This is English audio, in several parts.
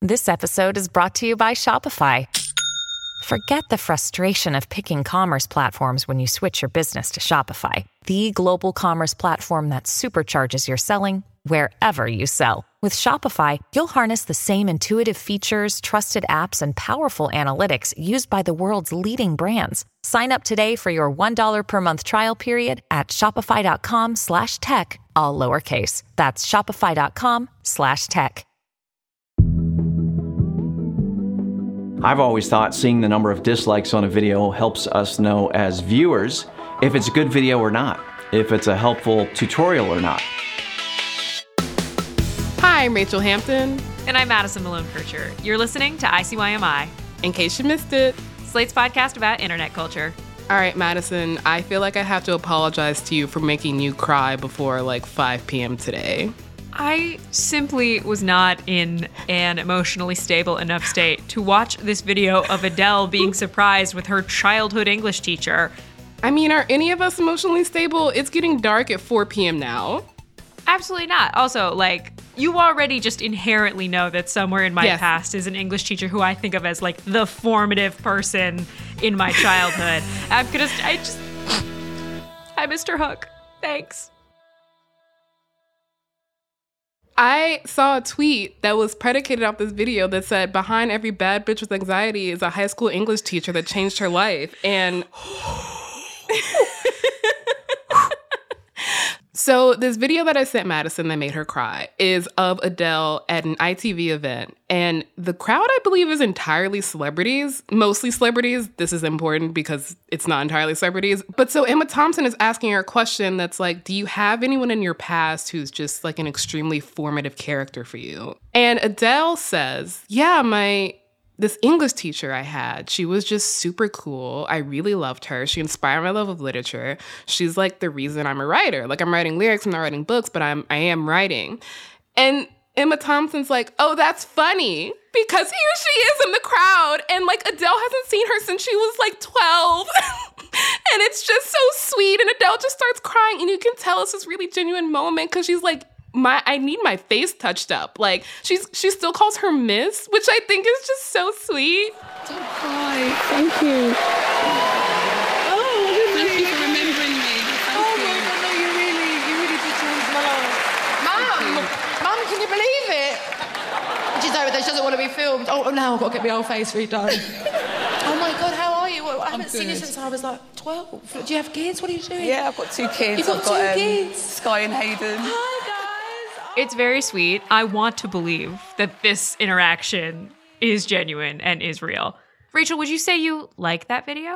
This episode is brought to you by Shopify. Forget the frustration of picking commerce platforms when you switch your business to Shopify, the global commerce platform that supercharges your selling wherever you sell. With Shopify, you'll harness the same intuitive features, trusted apps, and powerful analytics used by the world's leading brands. Sign up today for your $1 per month trial period at shopify.com/tech, all lowercase. That's shopify.com/tech. I've always thought seeing the number of dislikes on a video helps us know as viewers if it's a good video or not, if it's a helpful tutorial or not. Hi, I'm Rachel Hampton. And I'm Madison Malone Kircher. You're listening to ICYMI. In case you missed it, Slate's podcast about internet culture. All right, Madison, I feel like I have to apologize to you for making you cry before like 5 p.m. today. I simply was not in an emotionally stable enough state to watch this video of Adele being surprised with her childhood English teacher. I mean, are any of us emotionally stable? It's getting dark at 4 p.m. now. Absolutely not. Also, you already just inherently know that somewhere in my past is an English teacher who I think of as, the formative person in my childhood. I missed her hook. Thanks. I saw a tweet that was predicated off this video that said, behind every bad bitch with anxiety is a high school English teacher that changed her life. And so this video that I sent Madison that made her cry is of Adele at an ITV event. And the crowd, I believe, is entirely celebrities, mostly celebrities. This is important because it's not entirely celebrities. But so Emma Thompson is asking her a question that's like, do you have anyone in your past who's just an extremely formative character for you? And Adele says, yeah, this English teacher I had, she was just super cool. I really loved her. She inspired my love of literature. She's the reason I'm a writer. I'm writing lyrics, I'm not writing books, but I am writing. And Emma Thompson's like, oh, that's funny. Because here she is in the crowd. And Adele hasn't seen her since she was 12. And it's just so sweet. And Adele just starts crying. And you can tell it's this really genuine moment because she's like, I need my face touched up. She still calls her Miss, which I think is just so sweet. Don't cry. Thank you. Oh, thank you for remembering me. Thank you. No, you really did change my life. Mum, can you believe it? She's over there. She doesn't want to be filmed. Oh, now I've got to get my whole face redone. Oh my God, how are you? I haven't seen you since I was 12. Do you have kids? What are you doing? Yeah, I've got 2 kids. You've got two kids? Sky and Hayden. Hi, guys. It's very sweet. I want to believe that this interaction is genuine and is real. Rachel, would you say you like that video?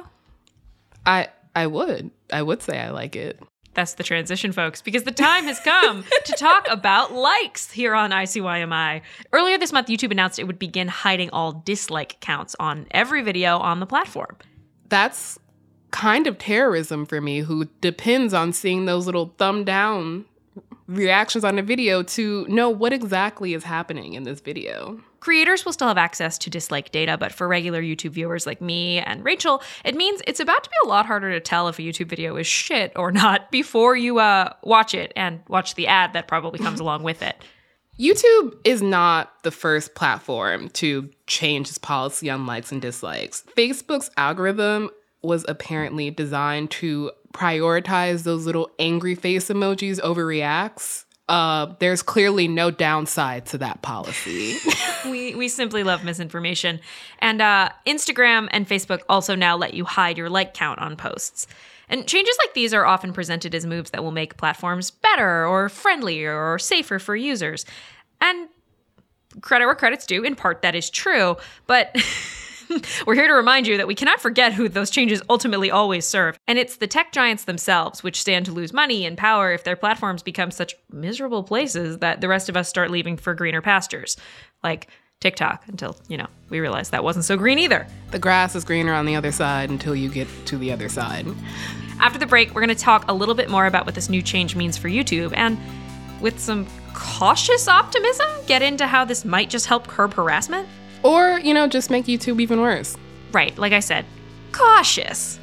I would. I would say I like it. That's the transition, folks, because the time has come to talk about likes here on ICYMI. Earlier this month, YouTube announced it would begin hiding all dislike counts on every video on the platform. That's kind of terrorism for me, who depends on seeing those little thumb down reactions on the video to know what exactly is happening in this video. Creators will still have access to dislike data, but for regular YouTube viewers like me and Rachel, it means it's about to be a lot harder to tell if a YouTube video is shit or not before you watch it and watch the ad that probably comes along with it. YouTube is not the first platform to change its policy on likes and dislikes. Facebook's algorithm was apparently designed to prioritize those little angry face emojis over reacts. There's clearly no downside to that policy. We simply love misinformation. And Instagram and Facebook also now let you hide your like count on posts. And changes like these are often presented as moves that will make platforms better or friendlier or safer for users. And credit where credit's due, in part that is true, but we're here to remind you that we cannot forget who those changes ultimately always serve. And it's the tech giants themselves which stand to lose money and power if their platforms become such miserable places that the rest of us start leaving for greener pastures. Like TikTok, until, we realize that wasn't so green either. The grass is greener on the other side until you get to the other side. After the break, we're going to talk a little bit more about what this new change means for YouTube, and with some cautious optimism, get into how this might just help curb harassment. Or, just make YouTube even worse. Right, like I said, cautious.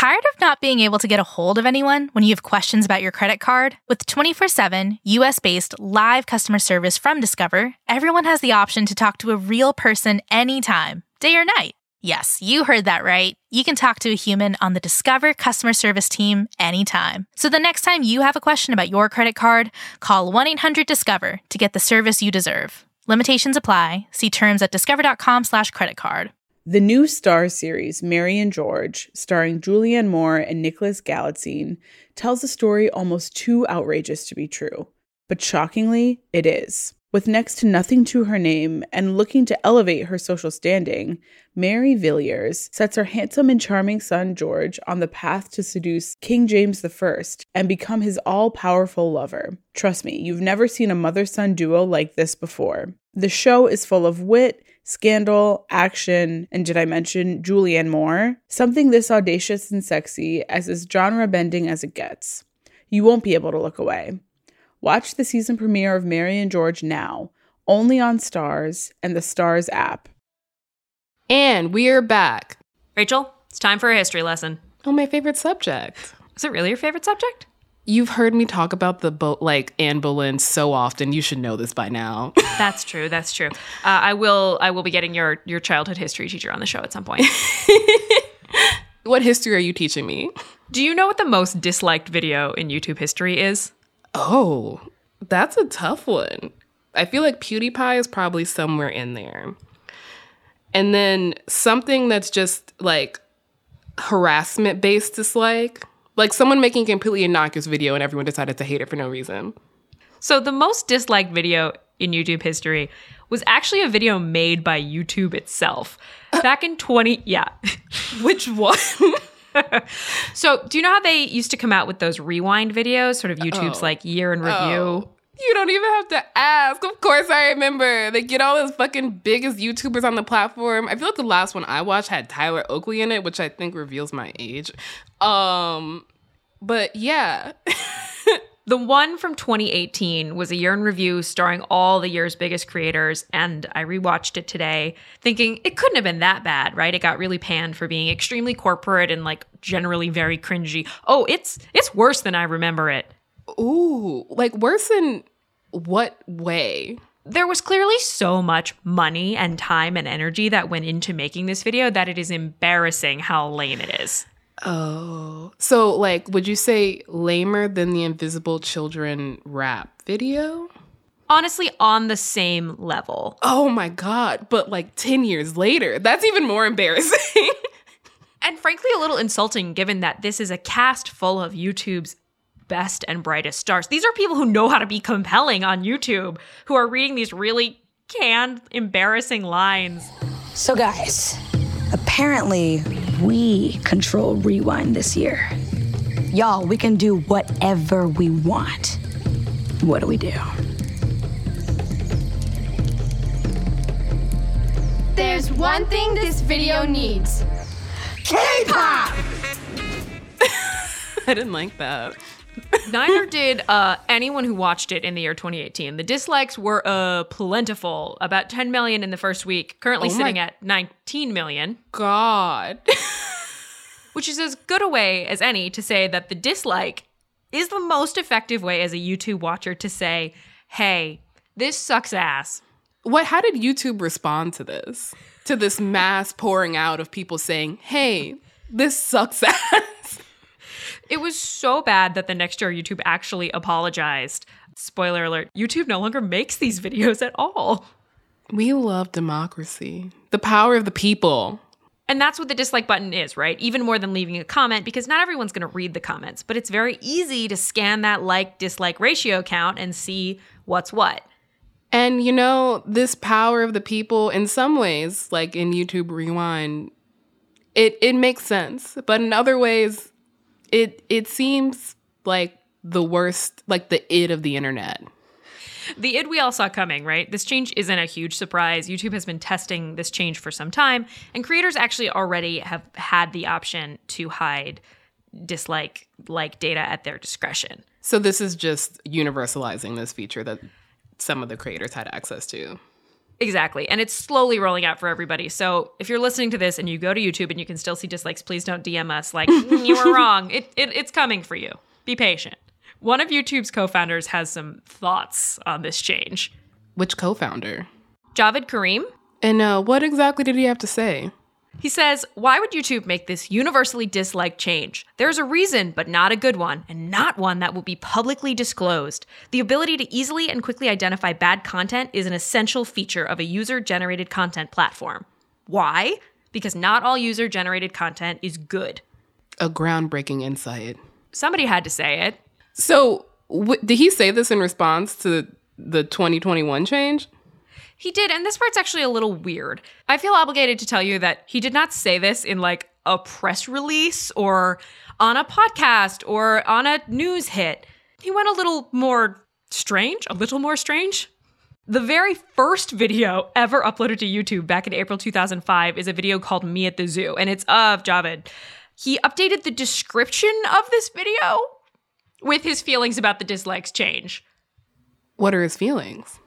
Tired of not being able to get a hold of anyone when you have questions about your credit card? With 24/7, US-based live customer service from Discover, everyone has the option to talk to a real person anytime, day or night. Yes, you heard that right. You can talk to a human on the Discover customer service team anytime. So the next time you have a question about your credit card, call 1-800-DISCOVER to get the service you deserve. Limitations apply. See terms at discover.com/creditcard. The new Starz series, Mary and George, starring Julianne Moore and Nicholas Galitzine, tells a story almost too outrageous to be true. But shockingly, it is. With next to nothing to her name and looking to elevate her social standing, Mary Villiers sets her handsome and charming son George on the path to seduce King James I and become his all-powerful lover. Trust me, you've never seen a mother-son duo like this before. The show is full of wit, scandal, action, and did I mention Julianne Moore? Something this audacious and sexy as is genre-bending as it gets. You won't be able to look away. Watch the season premiere of Mary and George now, only on Starz and the Starz app. And we're back. Rachel, it's time for a history lesson. Oh, my favorite subject. Is it really your favorite subject? You've heard me talk about Anne Boleyn so often. You should know this by now. That's true. That's true. I will be getting your childhood history teacher on the show at some point. What history are you teaching me? Do you know what the most disliked video in YouTube history is? Oh, that's a tough one. I feel like PewDiePie is probably somewhere in there. And then something that's just like harassment-based dislike. Like someone making a completely innocuous video and everyone decided to hate it for no reason. So the most disliked video in YouTube history was actually a video made by YouTube itself. Back in Which one? So do you know how they used to come out with those rewind videos, sort of YouTube's like year in review? Oh. You don't even have to ask. Of course I remember. They get all those fucking biggest YouTubers on the platform. I feel like the last one I watched had Tyler Oakley in it, which I think reveals my age. But yeah. The one from 2018 was a year in review starring all the year's biggest creators, and I rewatched it today thinking it couldn't have been that bad, right? It got really panned for being extremely corporate and like generally very cringy. Oh, it's worse than I remember it. Ooh, like worse in what way? There was clearly so much money and time and energy that went into making this video that it is embarrassing how lame it is. Oh. So, like, would you say lamer than the Invisible Children rap video? Honestly, on the same level. Oh my God. But like 10 years later, that's even more embarrassing. And frankly, a little insulting given that this is a cast full of YouTube's best and brightest stars. These are people who know how to be compelling on YouTube, who are reading these really canned, embarrassing lines. So guys, apparently we control Rewind this year. Y'all, we can do whatever we want. What do we do? There's one thing this video needs. K-pop! I didn't like that. Neither did anyone who watched it in the year 2018. The dislikes were plentiful, about 10 million in the first week, currently sitting at 19 million. God. Which is as good a way as any to say that the dislike is the most effective way as a YouTube watcher to say, hey, this sucks ass. How did YouTube respond to this? To this mass pouring out of people saying, hey, this sucks ass. It was so bad that the next year YouTube actually apologized. Spoiler alert, YouTube no longer makes these videos at all. We love democracy. The power of the people. And that's what the dislike button is, right? Even more than leaving a comment, because not everyone's going to read the comments, but it's very easy to scan that like-dislike ratio count and see what's what. And, you know, this power of the people, in some ways, like in YouTube Rewind, it makes sense. But in other ways, it seems like the worst, like the id of the internet. The id we all saw coming, right? This change isn't a huge surprise. YouTube has been testing this change for some time, and creators actually already have had the option to hide dislike data at their discretion. So this is just universalizing this feature that some of the creators had access to. Exactly. And it's slowly rolling out for everybody. So if you're listening to this and you go to YouTube and you can still see dislikes, please don't DM us like, you were wrong. It's coming for you. Be patient. One of YouTube's co-founders has some thoughts on this change. Which co-founder? Javed Karim. And what exactly did he have to say? He says, why would YouTube make this universally disliked change? There's a reason, but not a good one, and not one that will be publicly disclosed. The ability to easily and quickly identify bad content is an essential feature of a user-generated content platform. Why? Because not all user-generated content is good. A groundbreaking insight. Somebody had to say it. So, did he say this in response to the 2021 change? He did, and this part's actually a little weird. I feel obligated to tell you that he did not say this in like a press release or on a podcast or on a news hit. He went a little more strange. The very first video ever uploaded to YouTube back in April 2005 is a video called Me at the Zoo, and it's of Javed. He updated the description of this video with his feelings about the dislikes change. What are his feelings?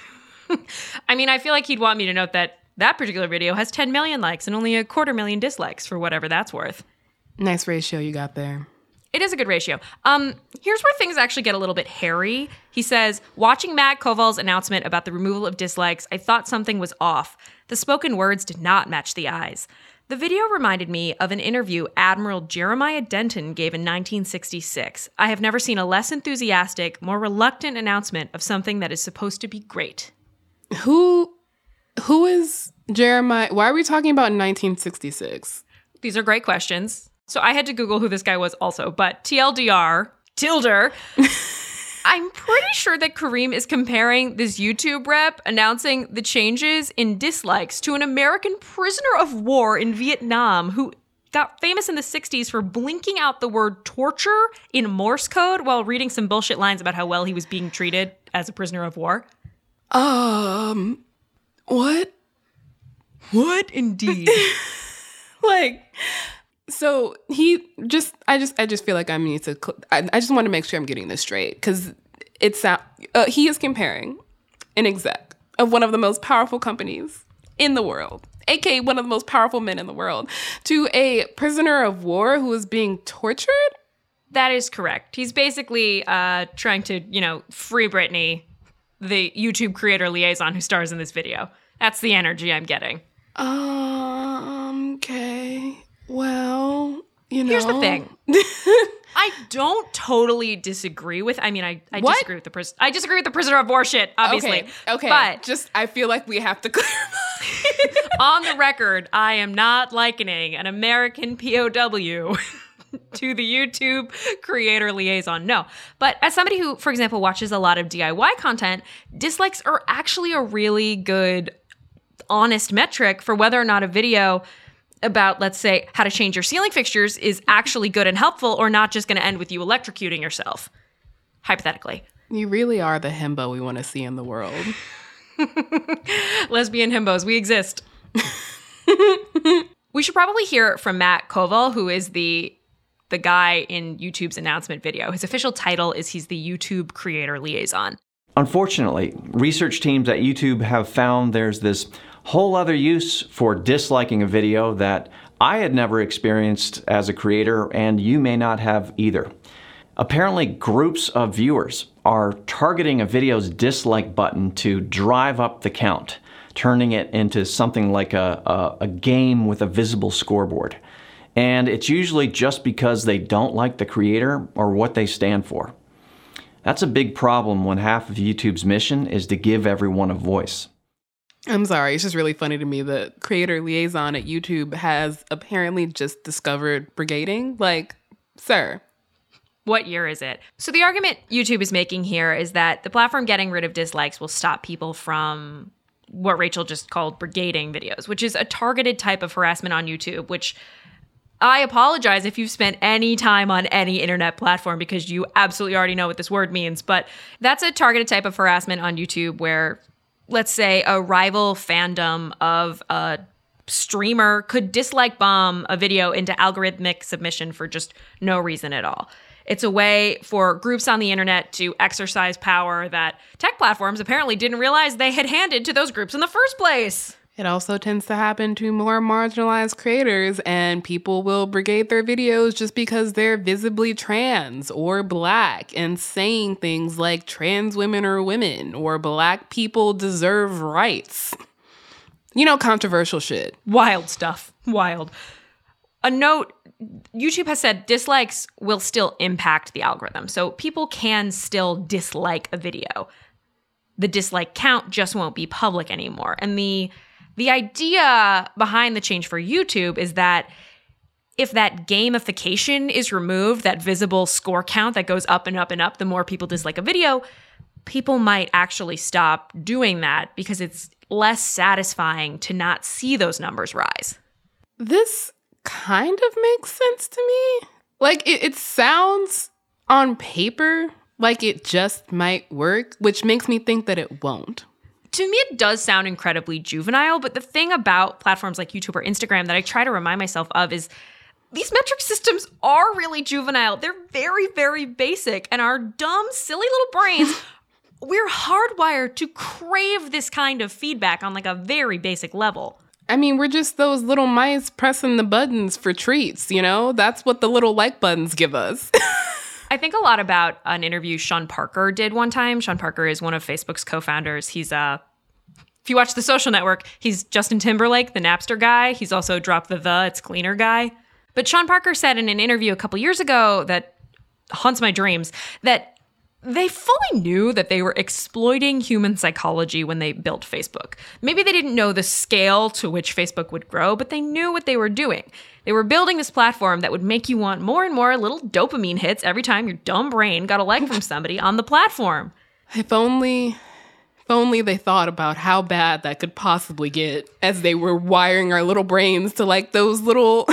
I mean, I feel like he'd want me to note that that particular video has 10 million likes and only 250,000 dislikes for whatever that's worth. Nice ratio you got there. It is a good ratio. Here's where things actually get a little bit hairy. He says, watching Matt Koval's announcement about the removal of dislikes, I thought something was off. The spoken words did not match the eyes. The video reminded me of an interview Admiral Jeremiah Denton gave in 1966. I have never seen a less enthusiastic, more reluctant announcement of something that is supposed to be great. Who is Jeremiah? Why are we talking about 1966? These are great questions. So I had to Google who this guy was also, but TLDR, Tilder, I'm pretty sure that Karim is comparing this YouTube rep announcing the changes in dislikes to an American prisoner of war in Vietnam who got famous in the 60s for blinking out the word torture in Morse code while reading some bullshit lines about how well he was being treated as a prisoner of war. What? What indeed? So I just feel like I need to, I just want to make sure I'm getting this straight because he is comparing an exec of one of the most powerful companies in the world, aka one of the most powerful men in the world, to a prisoner of war who is being tortured? That is correct. He's basically trying to, free Britney, the YouTube creator liaison who stars in this video. That's the energy I'm getting. Okay. Well, Here's the thing. I don't totally disagree with, I disagree with I disagree with the prisoner of war shit, obviously. Okay. But I feel like we have to clarify. On the record, I am not likening an American POW to the YouTube creator liaison. No. But as somebody who, for example, watches a lot of DIY content, dislikes are actually a really good, honest metric for whether or not a video about, let's say, how to change your ceiling fixtures is actually good and helpful or not just going to end with you electrocuting yourself. Hypothetically. You really are the himbo we want to see in the world. Lesbian himbos, we exist. We should probably hear from Matt Koval, who is the guy in YouTube's announcement video. His official title is he's the YouTube creator liaison. Unfortunately, research teams at YouTube have found there's this whole other use for disliking a video that I had never experienced as a creator, and you may not have either. Apparently, groups of viewers are targeting a video's dislike button to drive up the count, turning it into something like a game with a visible scoreboard. And it's usually just because they don't like the creator or what they stand for. That's a big problem when half of YouTube's mission is to give everyone a voice. I'm sorry, it's just really funny to me. The creator liaison at YouTube has apparently just discovered brigading. Like, sir. What year is it? So the argument YouTube is making here is that the platform getting rid of dislikes will stop people from what Rachel just called brigading videos, which is a targeted type of harassment on YouTube, which I apologize if you've spent any time on any internet platform because you absolutely already know what this word means. But that's a targeted type of harassment on YouTube where, let's say, a rival fandom of a streamer could dislike bomb a video into algorithmic submission for just no reason at all. It's a way for groups on the internet to exercise power that tech platforms apparently didn't realize they had handed to those groups in the first place. It also tends to happen to more marginalized creators, and people will brigade their videos just because they're visibly trans or black and saying things like trans women are women or black people deserve rights. You know, controversial shit. Wild stuff. Wild. A note, YouTube has said dislikes will still impact the algorithm, so people can still dislike a video. The dislike count just won't be public anymore. And the idea behind the change for YouTube is that if that gamification is removed, that visible score count that goes up and up and up, the more people dislike a video, people might actually stop doing that because it's less satisfying to not see those numbers rise. This kind of makes sense to me. Like, it sounds on paper like it just might work, which makes me think that it won't. To me, it does sound incredibly juvenile, but the thing about platforms like YouTube or Instagram that I try to remind myself of is these metric systems are really juvenile. They're very, very basic, and our dumb, silly little brains, we're hardwired to crave this kind of feedback on like a very basic level. I mean, we're just those little mice pressing the buttons for treats, you know? That's what the little like buttons give us. I think a lot about an interview Sean Parker did one time. Sean Parker is one of Facebook's co-founders. He's if you watch The Social Network, he's Justin Timberlake, the Napster guy. He's also Drop the It's Cleaner guy. But Sean Parker said in an interview a couple years ago that haunts my dreams, that they fully knew that they were exploiting human psychology when they built Facebook. Maybe they didn't know the scale to which Facebook would grow, but they knew what they were doing. They were building this platform that would make you want more and more little dopamine hits every time your dumb brain got a like from somebody on the platform. If only they thought about how bad that could possibly get as they were wiring our little brains to like those little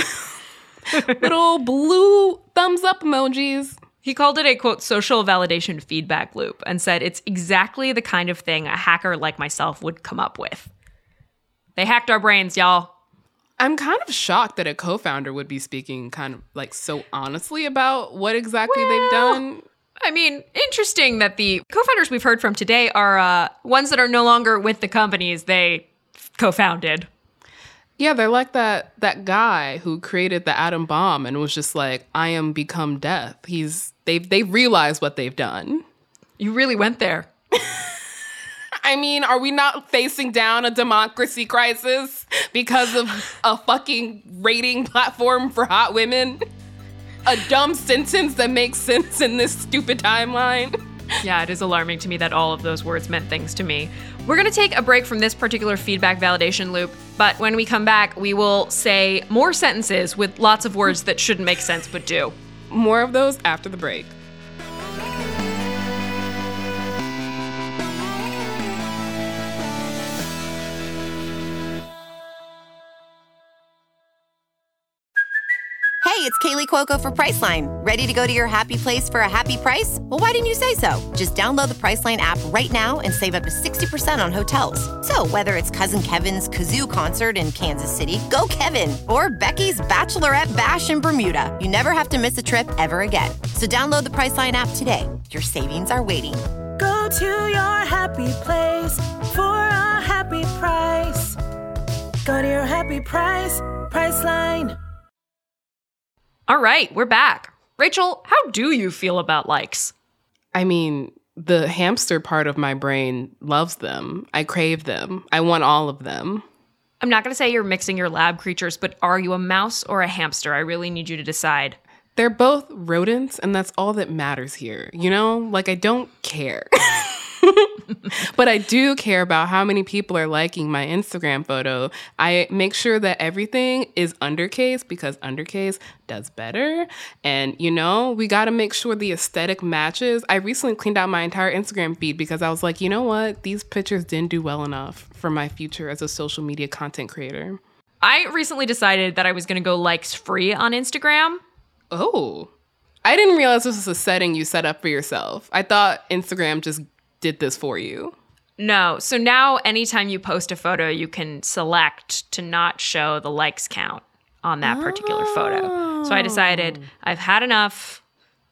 little blue thumbs up emojis. He called it a, quote, social validation feedback loop and said it's exactly the kind of thing a hacker like myself would come up with. They hacked our brains, y'all. I'm kind of shocked that a co-founder would be speaking kind of like so honestly about what exactly they've done. I mean, interesting that the co-founders we've heard from today are ones that are no longer with the companies they co-founded. Yeah, they're like that guy who created the atom bomb and was just like, I am become death. They've realized what they've done. You really went there. I mean, are we not facing down a democracy crisis because of a fucking rating platform for hot women? A dumb sentence that makes sense in this stupid timeline? Yeah, it is alarming to me that all of those words meant things to me. We're going to take a break from this particular feedback validation loop, but when we come back, we will say more sentences with lots of words that shouldn't make sense but do. More of those after the break. Hey, it's Kaylee Cuoco for Priceline. Ready to go to your happy place for a happy price? Well, why didn't you say so? Just download the Priceline app right now and save up to 60% on hotels. So whether it's Cousin Kevin's Kazoo Concert in Kansas City, go Kevin, or Becky's Bachelorette Bash in Bermuda, you never have to miss a trip ever again. So download the Priceline app today. Your savings are waiting. Go to your happy place for a happy price. Go to your happy price, Priceline. All right, we're back. Rachel, how do you feel about likes? I mean, the hamster part of my brain loves them. I crave them. I want all of them. I'm not going to say you're mixing your lab creatures, but are you a mouse or a hamster? I really need you to decide. They're both rodents, and that's all that matters here. You know? Like, I don't care. But I do care about how many people are liking my Instagram photo. I make sure that everything is undercase because undercase does better. And, you know, we got to make sure the aesthetic matches. I recently cleaned out my entire Instagram feed because I was like, you know what? These pictures didn't do well enough for my future as a social media content creator. I recently decided that I was going to go likes free on Instagram. Oh, I didn't realize this was a setting you set up for yourself. I thought Instagram just did this for you. No. So now anytime you post a photo, you can select to not show the likes count on that particular photo. So I decided I've had enough.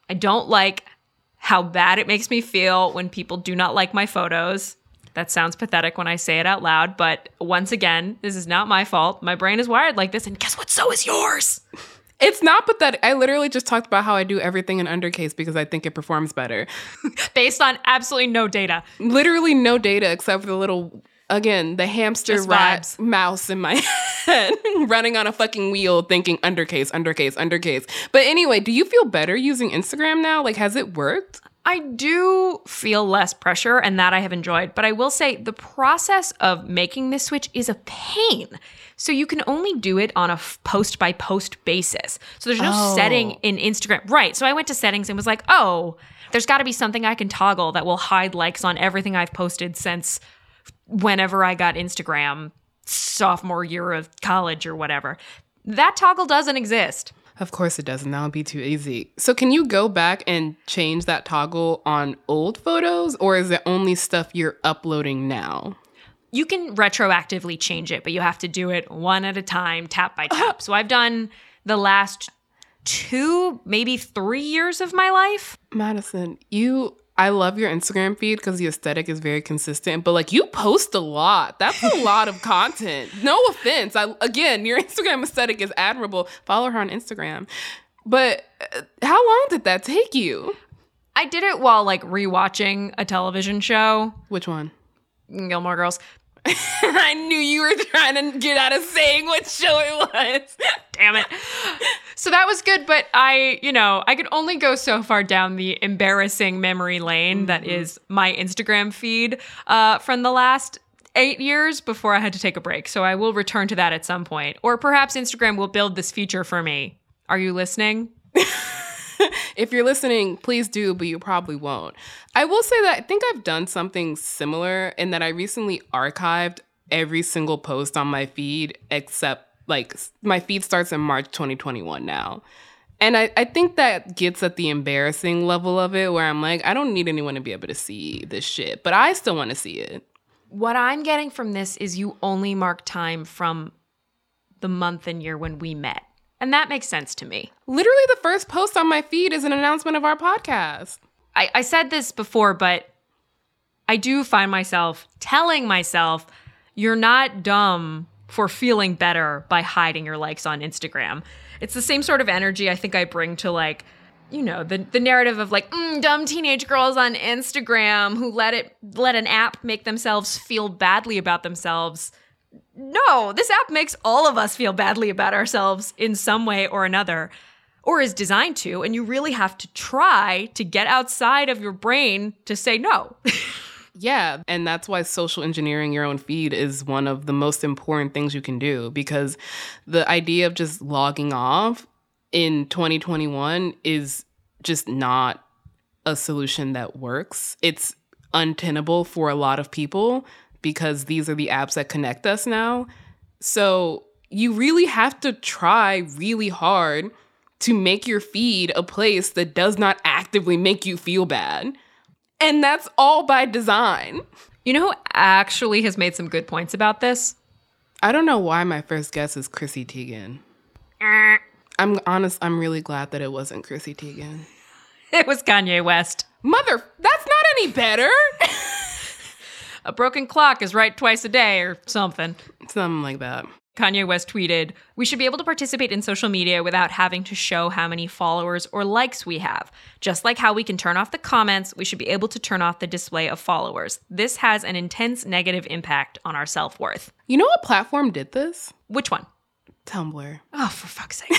I don't like how bad it makes me feel when people do not like my photos. That sounds pathetic when I say it out loud, but once again, this is not my fault. My brain is wired like this, and guess what? So is yours. It's not pathetic. I literally just talked about how I do everything in undercase because I think it performs better. Based on absolutely no data. Literally no data except for the little, again, the hamster Just rat vibes. mouse in my head running on a fucking wheel thinking undercase, undercase, undercase. But anyway, do you feel better using Instagram now? Like, has it worked? I do feel less pressure, and that I have enjoyed. But I will say the process of making this switch is a pain. So you can only do it on a post-by-post basis. So there's no setting in Instagram. Right. So I went to settings and was like, oh, there's got to be something I can toggle that will hide likes on everything I've posted since whenever I got Instagram, sophomore year of college or whatever. That toggle doesn't exist. Of course it doesn't. That would be too easy. So can you go back and change that toggle on old photos, or is it only stuff you're uploading now? You can retroactively change it, but you have to do it one at a time, tap by tap. So I've done the last 2, maybe 3 years of my life. Madison, I love your Instagram feed because the aesthetic is very consistent, but like you post a lot. That's a lot of content. No offense. Again, your Instagram aesthetic is admirable. Follow her on Instagram. But how long did that take you? I did it while like rewatching a television show. Which one? Gilmore Girls. I knew you were trying to get out of saying what show it was. Damn it. So that was good, but I could only go so far down the embarrassing memory lane that is my Instagram feed from the last 8 years before I had to take a break. So I will return to that at some point. Or perhaps Instagram will build this feature for me. Are you listening? If you're listening, please do, but you probably won't. I will say that I think I've done something similar in that I recently archived every single post on my feed except like my feed starts in March 2021 now. And I think that gets at the embarrassing level of it where I'm like, I don't need anyone to be able to see this shit, but I still want to see it. What I'm getting from this is you only mark time from the month and year when we met. And that makes sense to me. Literally the first post on my feed is an announcement of our podcast. I said this before, but I do find myself telling myself, you're not dumb for feeling better by hiding your likes on Instagram. It's the same sort of energy I think I bring to like, the narrative of like, dumb teenage girls on Instagram who let an app make themselves feel badly about themselves. No, this app makes all of us feel badly about ourselves in some way or another, or is designed to, and you really have to try to get outside of your brain to say no. Yeah, and that's why social engineering your own feed is one of the most important things you can do, because the idea of just logging off in 2021 is just not a solution that works. It's untenable for a lot of people because these are the apps that connect us now. So you really have to try really hard to make your feed a place that does not actively make you feel bad. And that's all by design. You know who actually has made some good points about this? I don't know why my first guess is Chrissy Teigen. I'm honest, I'm really glad that it wasn't Chrissy Teigen. It was Kanye West. Mother, that's not any better. A broken clock is right twice a day or something. Something like that. Kanye West tweeted, "We should be able to participate in social media without having to show how many followers or likes we have. Just like how we can turn off the comments, we should be able to turn off the display of followers. This has an intense negative impact on our self-worth." You know what platform did this? Which one? Tumblr. Oh, for fuck's sake.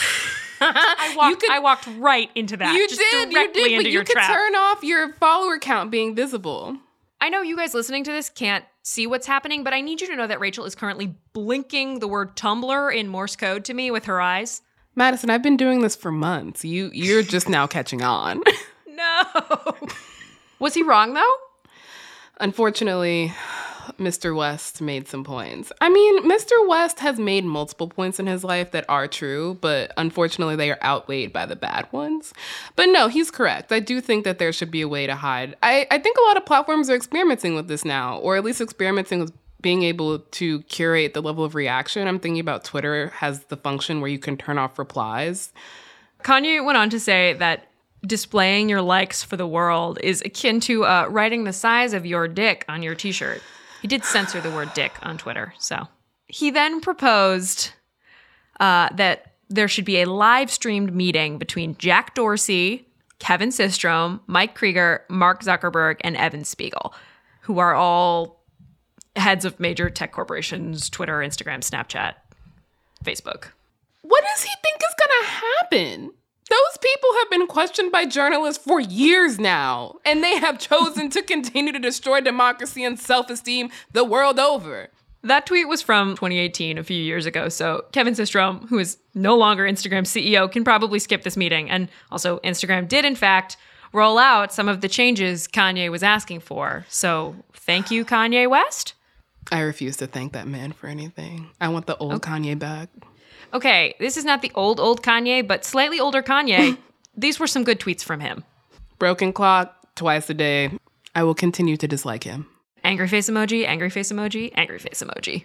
I walked right into that. You just did, directly into but your you could trap. turn off your follower count being visible. I know you guys listening to this can't see what's happening, but I need you to know that Rachel is currently blinking the word Tumblr in Morse code to me with her eyes. Madison, I've been doing this for months. You're just now catching on. No. Was he wrong, though? Unfortunately, Mr. West made some points. I mean, Mr. West has made multiple points in his life that are true, but unfortunately they are outweighed by the bad ones. But no, he's correct. I do think that there should be a way to hide. I think a lot of platforms are experimenting with this now, or at least experimenting with being able to curate the level of reaction. I'm thinking about Twitter has the function where you can turn off replies. Kanye went on to say that displaying your likes for the world is akin to writing the size of your dick on your t-shirt. He did censor the word dick on Twitter, so. He then proposed that there should be a live-streamed meeting between Jack Dorsey, Kevin Systrom, Mike Krieger, Mark Zuckerberg, and Evan Spiegel, who are all heads of major tech corporations, Twitter, Instagram, Snapchat, Facebook. What does he think is going to happen? Those people have been questioned by journalists for years now, and they have chosen to continue to destroy democracy and self-esteem the world over. That tweet was from 2018, a few years ago, so Kevin Systrom, who is no longer Instagram's CEO, can probably skip this meeting. And also, Instagram did, in fact, roll out some of the changes Kanye was asking for. So thank you, Kanye West. I refuse to thank that man for anything. I want the old Kanye back. Okay, this is not the old Kanye, but slightly older Kanye. These were some good tweets from him. Broken clock, twice a day. I will continue to dislike him. Angry face emoji, angry face emoji, angry face emoji.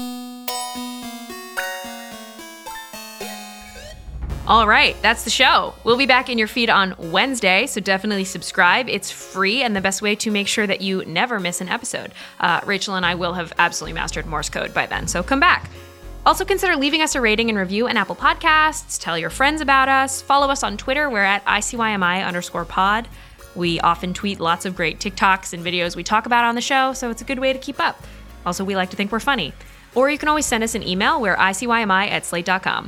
All right, that's the show. We'll be back in your feed on Wednesday, so definitely subscribe. It's free and the best way to make sure that you never miss an episode. Rachel and I will have absolutely mastered Morse code by then, so come back. Also consider leaving us a rating and review in Apple Podcasts. Tell your friends about us. Follow us on Twitter. We're at ICYMI_pod. We often tweet lots of great TikToks and videos we talk about on the show, so it's a good way to keep up. Also, we like to think we're funny. Or you can always send us an email. We're ICYMI@slate.com.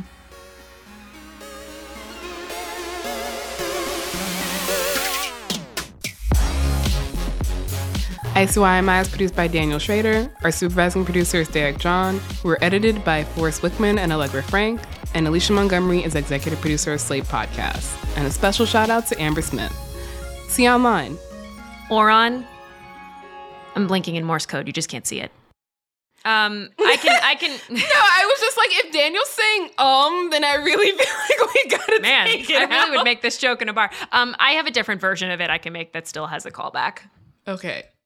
ICYMI is produced by Daniel Schrader. Our supervising producer is Derek John. We're edited by Forrest Wickman and Allegra Frank. And Alicia Montgomery is executive producer of Slate Podcasts. And a special shout out to Amber Smith. See you online. Or on... I'm blinking in Morse code. You just can't see it. I can. No, I was just like, if Daniel's saying then I really feel like we gotta take it I really would make this joke in a bar. I have a different version of it I can make that still has a callback. Okay.